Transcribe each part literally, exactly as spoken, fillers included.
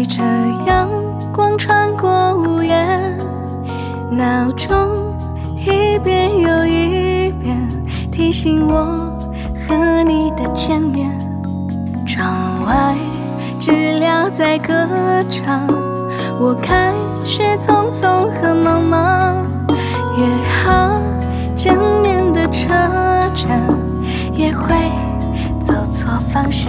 随着阳光穿过屋檐，闹钟一遍又一遍提醒我和你的见面。窗外知了在歌唱，我开始匆匆和忙忙，约好见面的车站也会走错方向。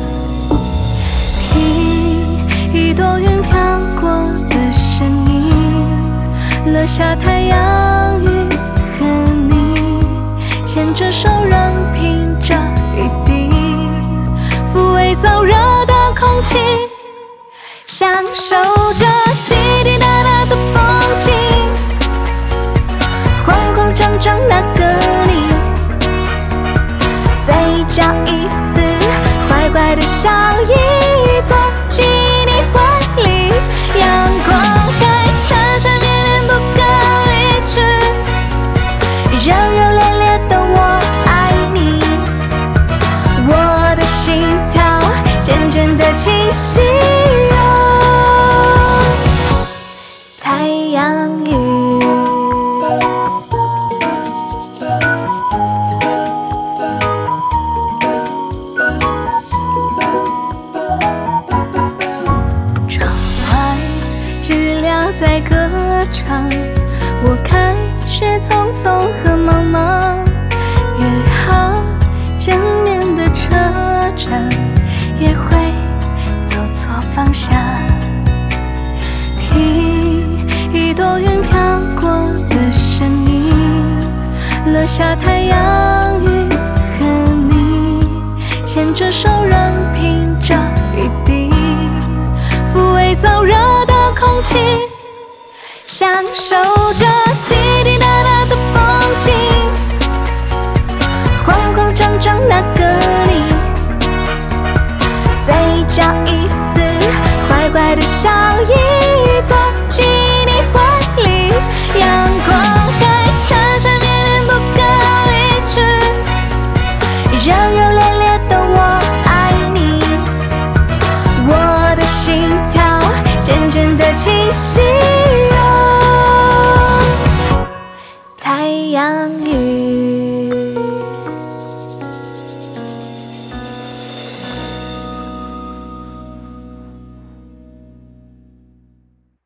听一朵云飘过的声音，落下太阳雨和你牵着手，任凭这雨滴抚慰燥热的空气，享受着滴滴答答的风景，慌慌张张那个你，嘴角一丝坏坏的笑意，躲进你怀里，阳光还缠缠绵绵不可离去，热热烈烈的我爱你，我的心跳渐渐的清晰。太阳雨，窗外知了在歌唱，我开始匆匆和忙忙，约好见面的车站也会走错方向。听一朵云飘过的声音，落下太阳雨和你牵着手，任凭这雨滴抚慰燥热的空气，享受着滴滴答答的风景，慌慌张张那个你，嘴角一丝坏坏的笑意，躲进你怀里，阳光还缠缠绵绵不可离去，热热烈烈的我爱你，我的心跳渐渐的清晰。